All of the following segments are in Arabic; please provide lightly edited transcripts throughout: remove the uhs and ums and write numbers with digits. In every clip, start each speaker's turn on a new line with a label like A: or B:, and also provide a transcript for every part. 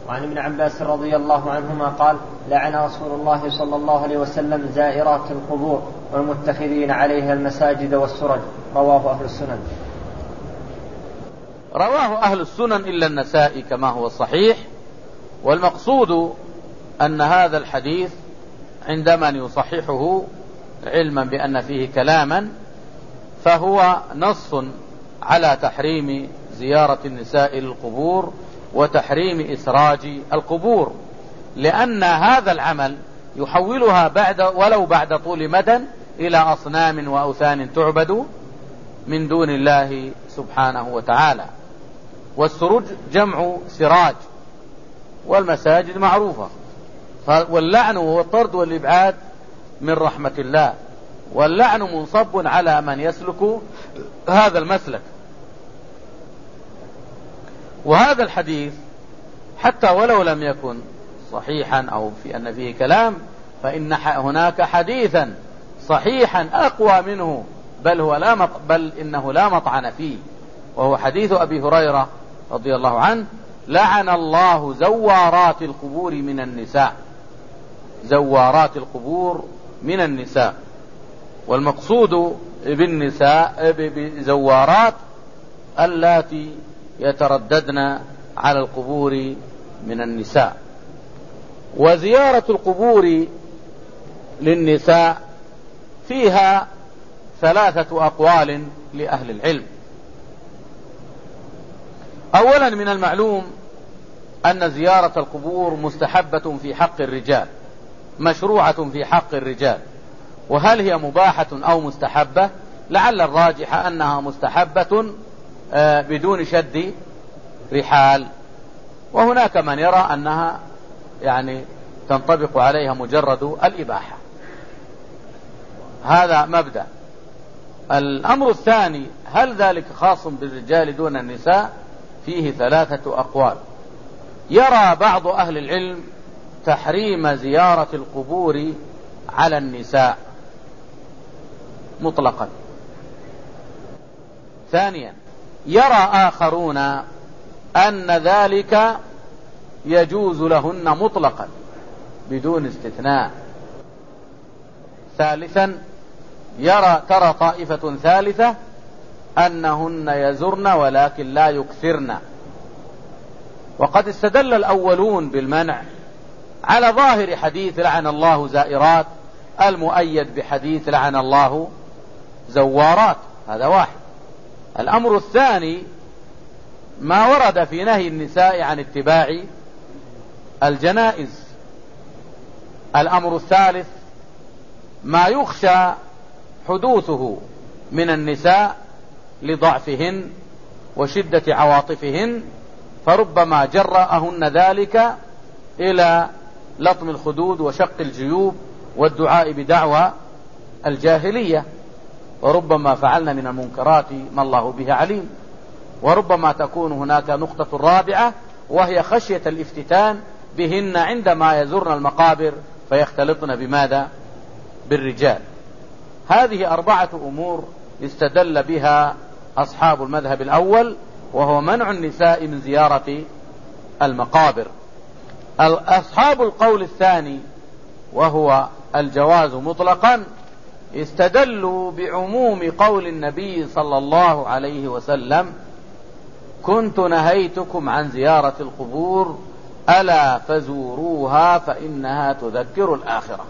A: وعن ابن عباس رضي الله عنهما قال: لعن رسول الله صلى الله عليه وسلم زائرات القبور والمتخذين عليها المساجد والسرج. رواه أهل السنن.
B: رواه أهل السنن إلا النسائي كما هو الصحيح. والمقصود أن هذا الحديث عندما يصححه علما بأن فيه كلاما فهو نص على تحريم زيارة النساء للقبور وتحريم إسراج القبور، لأن هذا العمل يحولها ولو بعد طول مدى إلى أصنام وأوثان تعبد من دون الله سبحانه وتعالى. والسروج جمع سراج، والمساجد معروفة. واللعن هو الطرد والإبعاد من رحمة الله، واللعن منصب على من يسلك هذا المسلك. وهذا الحديث حتى ولو لم يكن صحيحا أو في أن فيه كلام، فإن هناك حديثا صحيحا أقوى منه، بل إنه لا مطعن فيه، وهو حديث أبي هريرة رضي الله عنه: لعن الله زوارات القبور من النساء. زوارات القبور من النساء. والمقصود بالنساء بزوارات اللاتي يترددن على القبور من النساء. وزيارة القبور للنساء فيها 3 أقوال لأهل العلم. أولا، من المعلوم أن زيارة القبور مستحبة في حق الرجال، مشروعة في حق الرجال. وهل هي مباحة أو مستحبة؟ لعل الراجح أنها مستحبة بدون شد رحال، وهناك من يرى أنها تنطبق عليها مجرد الإباحة. هذا مبدأ. الأمر الثاني: هل ذلك خاص بالرجال دون النساء؟ فيه 3 أقوال. يرى بعض أهل العلم تحريم زيارة القبور على النساء مطلقا. ثانيا، يرى آخرون أن ذلك يجوز لهن مطلقا بدون استثناء. ثالثا، ترى طائفة ثالثة أنهن يزرن ولكن لا يكثرن. وقد استدل الأولون بالمنع على ظاهر حديث لعن الله زائرات المؤيد بحديث لعن الله زوارات. هذا واحد. الأمر الثاني ما ورد في نهي النساء عن اتباع الجنائز. الأمر الثالث ما يخشى حدوثه من النساء لضعفهن وشدة عواطفهن، فربما جرأهن ذلك إلى لطم الخدود وشق الجيوب والدعاء بدعوى الجاهلية، وربما فعلن من المنكرات ما الله به عليم. وربما تكون هناك نقطة رابعة، وهي خشية الافتتان بهن عندما يزرن المقابر فيختلطن بماذا؟ بالرجال. هذه 4 أمور استدل بها أصحاب المذهب الأول، وهو منع النساء من زيارة المقابر. أصحاب القول الثاني وهو الجواز مطلقا استدلوا بعموم قول النبي صلى الله عليه وسلم: كنت نهيتكم عن زيارة القبور ألا فزوروها فإنها تذكر الآخرة.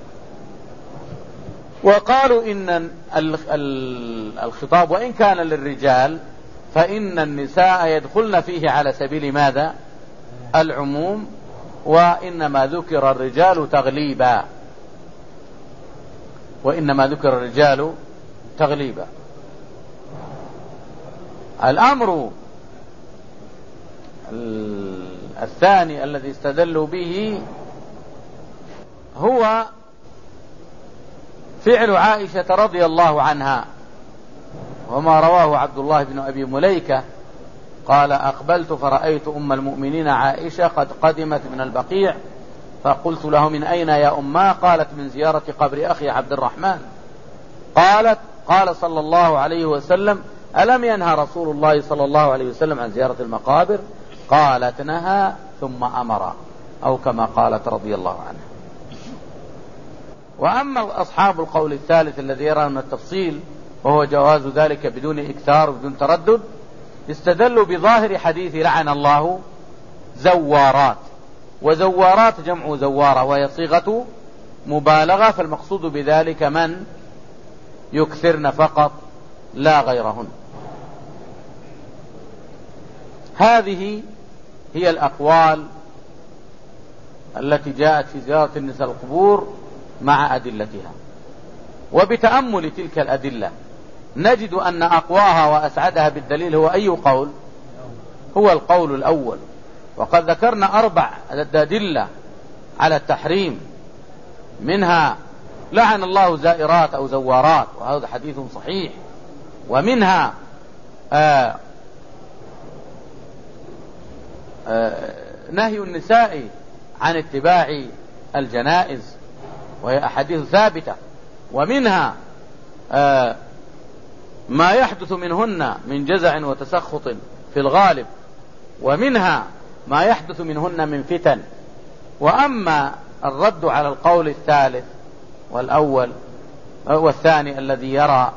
B: وقالوا إن الخطاب وإن كان للرجال فإن النساء يدخلن فيه على سبيل ماذا؟ العموم، وإنما ذكر الرجال تغليبا. الأمر الثاني الذي استدلوا به هو فعل عائشة رضي الله عنها، وما رواه عبد الله بن أبي مليكة قال: أقبلت فرأيت أم المؤمنين عائشة قد قدمت من البقيع، فقلت له: من أين يا أماه؟ قالت: من زيارة قبر أخي عبد الرحمن. قال صلى الله عليه وسلم: ألم ينهى رسول الله صلى الله عليه وسلم عن زيارة المقابر؟ قالت نهى ثم أمر، أو كما قالت رضي الله عنها. وأما أصحاب القول الثالث الذي يرى من التفصيل وهو جواز ذلك بدون إكثار وبدون تردد، استدلوا بظاهر حديث لعن الله زوارات، وزوارات جمع زوارة وهي صيغة مبالغة، فالمقصود بذلك من يكثرن فقط لا غيرهن. هذه هي الأقوال التي جاءت في زيارة النساء القبور مع أدلتها. وبتأمل تلك الأدلة نجد أن أقواها وأسعدها بالدليل هو أي قول؟ هو القول الأول. وقد ذكرنا 4 أدلة على التحريم، منها لعن الله زائرات أو زوارات، وهذا حديث صحيح، ومنها نهي النساء عن اتباع الجنائز، وهي أحاديث ثابتة، ومنها ما يحدث منهن من جزع وتسخط في الغالب، ومنها ما يحدث منهن من فتن. وأما الرد على القول الثالث والأول والثاني الذي يرى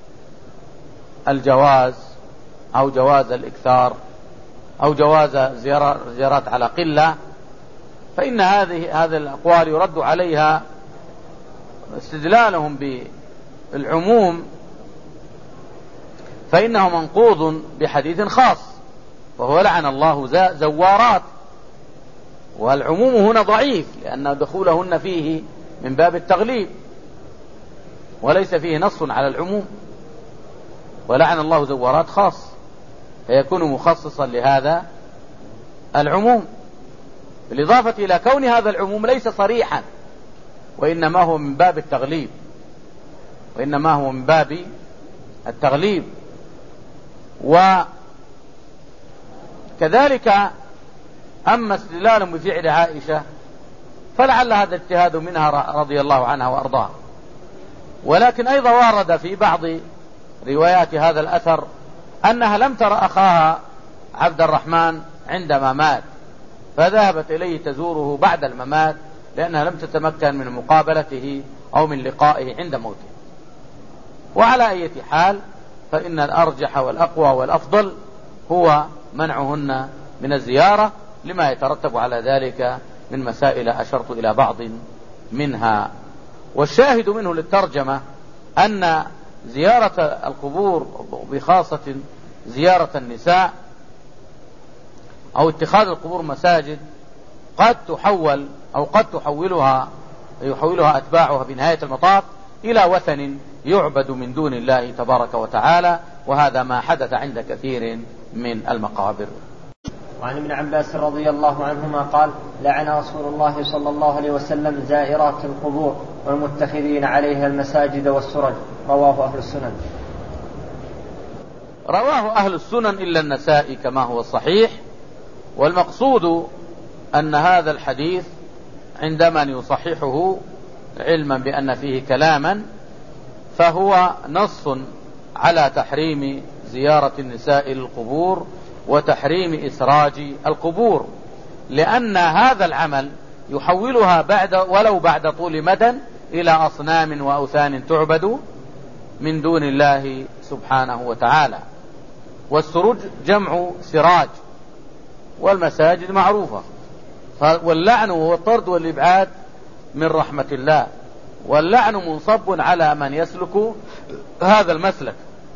B: الجواز أو جواز الإكثار أو جواز زيارات على قلة، فإن هذه الأقوال يرد عليها استدلالهم بالعموم، فإنه منقوض بحديث خاص وهو لعن الله زوارات، والعموم هنا ضعيف لأن دخولهن فيه من باب التغليب وليس فيه نص على العموم، ولعن الله زوارات خاص فيكون مخصصا لهذا العموم، بالإضافة إلى كون هذا العموم ليس صريحا، وإنما هو من باب التغليب. وكذلك أما استدلال بفعل عائشة فلعل هذا اجتهاد منها رضي الله عنها وأرضاها، ولكن أيضا ورد في بعض روايات هذا الأثر أنها لم تر أخاها عبد الرحمن عندما مات، فذهبت إليه تزوره بعد الممات لأنها لم تتمكن من مقابلته أو من لقائه عند موته. وعلى أي حال فإن الأرجح والأقوى والأفضل هو منعهن من الزيارة لما يترتب على ذلك من مسائل أشرت إلى بعض منها. والشاهد منه للترجمة أن زيارة القبور بخاصة زيارة النساء أو اتخاذ القبور مساجد قد تحول أو قد يحولها أتباعها بنهاية المطاف إلى وثن يعبد من دون الله تبارك وتعالى، وهذا ما حدث عند كثير من المقابر.
A: وعن ابن عباس رضي الله عنهما قال: لعن رسول الله صلى الله عليه وسلم زائرات القبور والمتخذين عليها المساجد والسرج. رواه أهل السنن.
B: رواه أهل السنن إلا النسائي كما هو الصحيح. والمقصود أن هذا الحديث عندما يصححه علما بأن فيه كلاما فهو نص على تحريم زيارة النساء للقبور وتحريم إسراج القبور، لأن هذا العمل يحولها ولو بعد طول مدى إلى أصنام وأوثان تعبد من دون الله سبحانه وتعالى. والسروج جمع سراج، والمساجد معروفة. واللعن هو الطرد والإبعاد من رحمة الله، واللعن منصب على من يسلك هذا المسلك.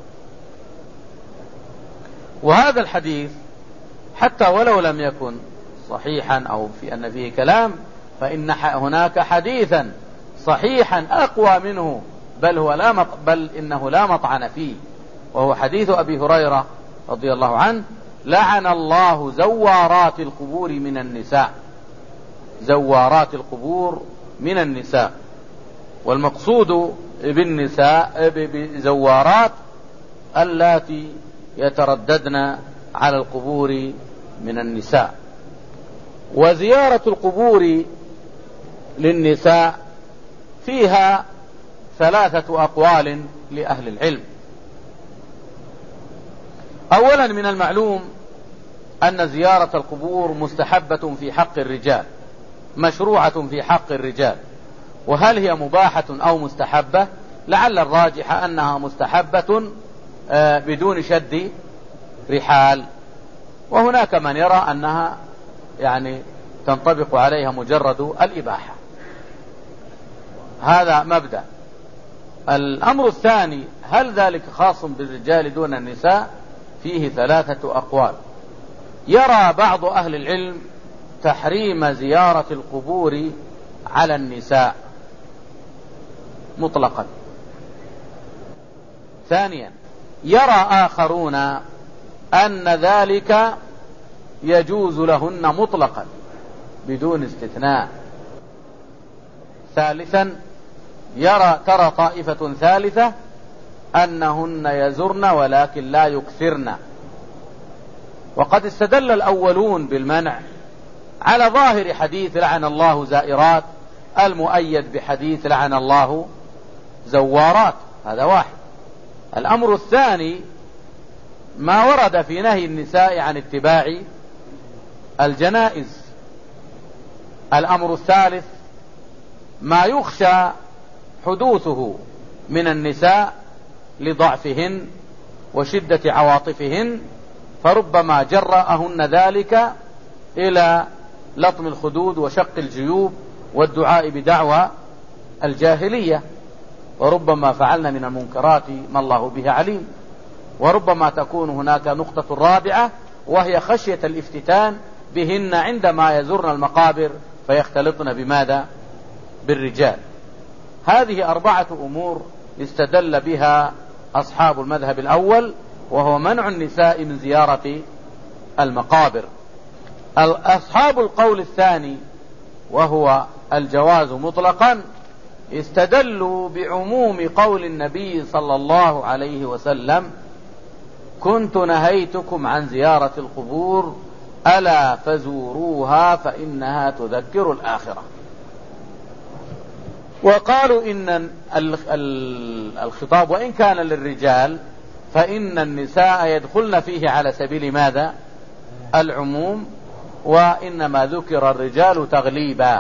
B: وهذا الحديث حتى ولو لم يكن صحيحا أو في أن فيه كلام، فإن هناك حديثا صحيحا أقوى منه بل إنه لا مطعن فيه، وهو حديث أبي هريرة رضي الله عنه: لعن الله زوارات القبور من النساء. زوارات القبور من النساء، والمقصود بالنساء بزوارات اللاتي يترددن على القبور من النساء. وزيارة القبور للنساء فيها 3 أقوال لأهل العلم. أولا من المعلوم أن زيارة القبور مستحبة في حق الرجال، مشروعة في حق الرجال. وهل هي مباحة أو مستحبة؟ لعل الراجح أنها مستحبة بدون شد رحال، وهناك من يرى أنها يعني تنطبق عليها مجرد الإباحة. هذا مبدأ. الأمر الثاني، هل ذلك خاص بالرجال دون النساء؟ فيه 3 أقوال. يرى بعض أهل العلم تحريم زيارة القبور على النساء مطلقا. ثانيا، يرى آخرون أن ذلك يجوز لهن مطلقا بدون استثناء. ثالثا، ترى طائفة ثالثة أنهن يزرن ولكن لا يكثرن. وقد استدل الأولون بالمنع على ظاهر حديث لعن الله زائرات، المؤيد بحديث لعن الله زوارات. هذا واحد. الأمر الثاني ما ورد في نهي النساء عن اتباع الجنائز. الأمر الثالث ما يخشى حدوثه من النساء لضعفهن وشدة عواطفهن، فربما جرأهن ذلك إلى لطم الخدود وشق الجيوب والدعاء بدعوى الجاهلية، وربما فعلن من المنكرات ما الله به عليم. وربما تكون هناك نقطة رابعة، وهي خشية الافتتان بهن عندما يزرن المقابر فيختلطن بماذا؟ بالرجال. هذه 4 أمور استدل بها أصحاب المذهب الأول، وهو منع النساء من زيارة المقابر. أصحاب القول الثاني وهو الجواز مطلقا استدلوا بعموم قول النبي صلى الله عليه وسلم: كنت نهيتكم عن زيارة القبور ألا فزوروها فإنها تذكر الآخرة. وقالوا إن الخطاب وإن كان للرجال فإن النساء يدخلن فيه على سبيل ماذا؟ العموم، وإنما ذكر الرجال تغليبا.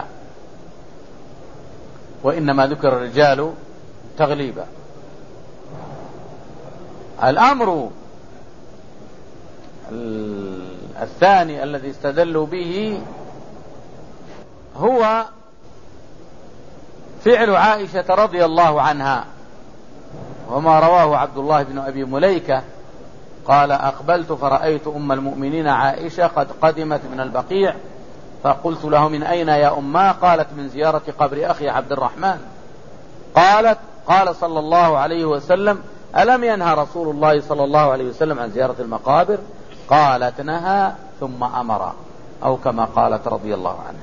B: الأمر الثاني الذي استدلوا به هو فعل عائشة رضي الله عنها، وما رواه عبد الله بن أبي مليكة قال: أقبلت فرأيت أم المؤمنين عائشة قد قدمت من البقيع، فقلت له: من أين يا أماه؟ قالت: من زيارة قبر أخي عبد الرحمن. قال صلى الله عليه وسلم: ألم ينهى رسول الله صلى الله عليه وسلم عن زيارة المقابر؟ قالت: نهى ثم أمر، أو كما قالت رضي الله عنها.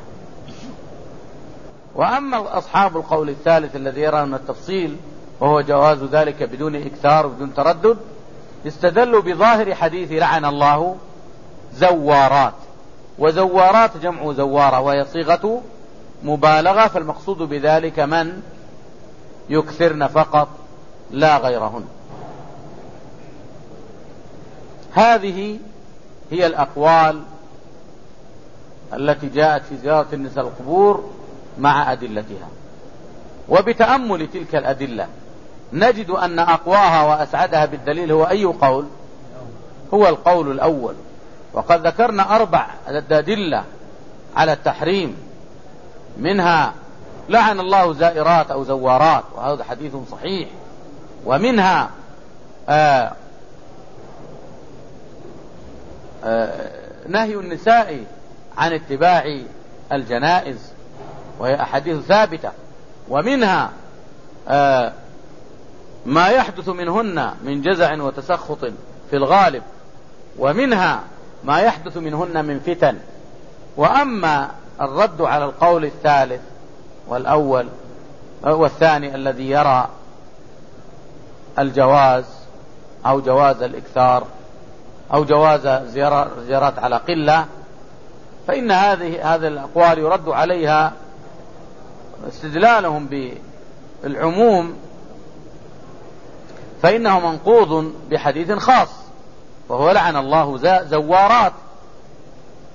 B: وأما أصحاب القول الثالث الذي يرى من التفصيل وهو جواز ذلك بدون إكثار وبدون تردد، استدلوا بظاهر حديث لعن الله زوارات. وزوارات جمع زوارة، وهي صيغة مبالغة، فالمقصود بذلك من يكثرن فقط لا غيرهن. هذه هي الأقوال التي جاءت في زيارة النساء القبور مع أدلتها. وبتأمل تلك الأدلة نجد أن أقواها وأسعدها بالدليل هو أي قول؟ هو القول الأول. وقد ذكرنا 4 أدلة على التحريم، منها لعن الله زائرات أو زوارات، وهذا حديث صحيح. ومنها نهي النساء عن اتباع الجنائز، وهي أحاديث ثابتة. ومنها ما يحدث منهن من جزع وتسخط في الغالب، ومنها ما يحدث منهن من فتن. وأما الرد على القول الثالث والأول والثاني الذي يرى الجواز أو جواز الإكثار أو جواز زيارات على قلة، فإن هذه الأقوال يرد عليها استدلالهم بالعموم، فإنه منقوض بحديث خاص، وهو لعن الله زوارات.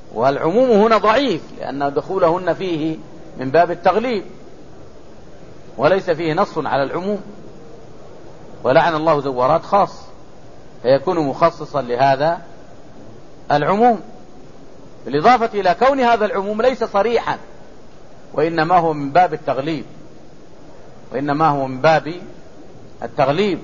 B: والعموم هنا ضعيف لأن دخولهن فيه من باب التغليب وليس فيه نص على العموم، ولعن الله زوارات خاص فيكون مخصصا لهذا العموم، بالإضافة إلى كون هذا العموم ليس صريحا وإنما هو من باب التغليب.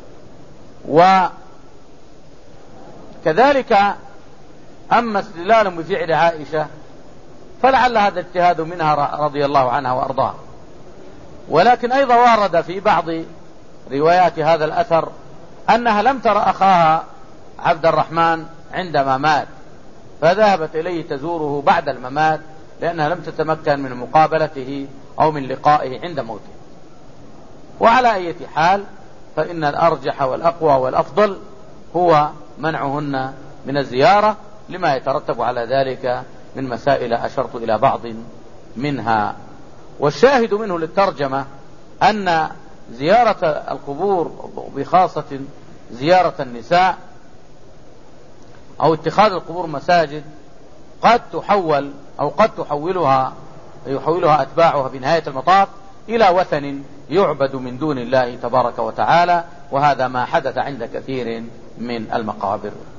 B: وكذلك أما استدلال بفعل عائشة فلعل هذا اجتهاد منها رضي الله عنها وأرضاها، ولكن أيضا ورد في بعض روايات هذا الأثر أنها لم تر أخاها عبد الرحمن عندما مات فذهبت إليه تزوره بعد الممات لأنها لم تتمكن من مقابلته أو من لقائه عند موته. وعلى أي حال فإن الأرجح والأقوى والأفضل هو منعهن من الزيارة لما يترتب على ذلك من مسائل أشرت إلى بعض منها. والشاهد منه للترجمة أن زيارة القبور بخاصة زيارة النساء أو اتخاذ القبور مساجد قد تحول أو قد يحولها أتباعها بنهاية المطاف إلى وثن يعبد من دون الله تبارك وتعالى، وهذا ما حدث عند كثير من المقابر.